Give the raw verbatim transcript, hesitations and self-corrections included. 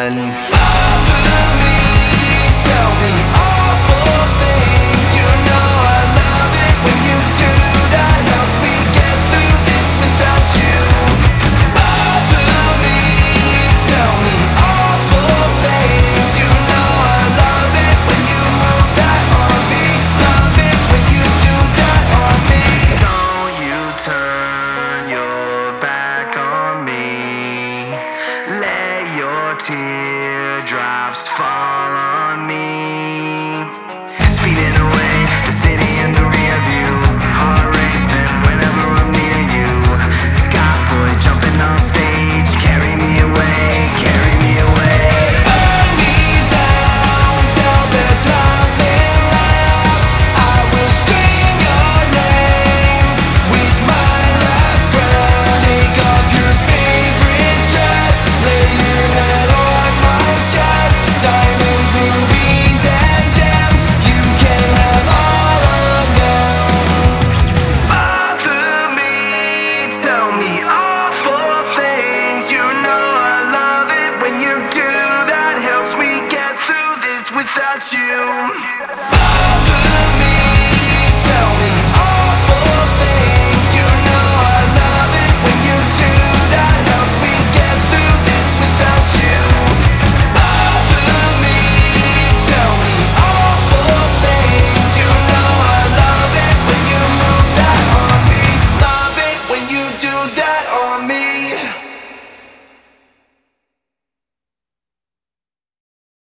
one. Bother me, tell me awful things. You know I love it when you do. That helps me get through this without you. Bother me, tell me awful things. You know I love it when you move that on me. Love it when you do that on me. Don't you turn your back on me. Let your teardrops fall on me. Speeding away, the city in the rear view. Heart racing whenever I'm near you. Got boy jumping on stage. Carry me away, carry me away. Burn me down till there's nothing left. I will scream your name with my last breath. Take off your favorite dress, lay your head on my chest. Diamonds, rubies, and gems, you can have all of them. Bother me, tell me awful things. You know I love it when you do. That helps me get through this without you.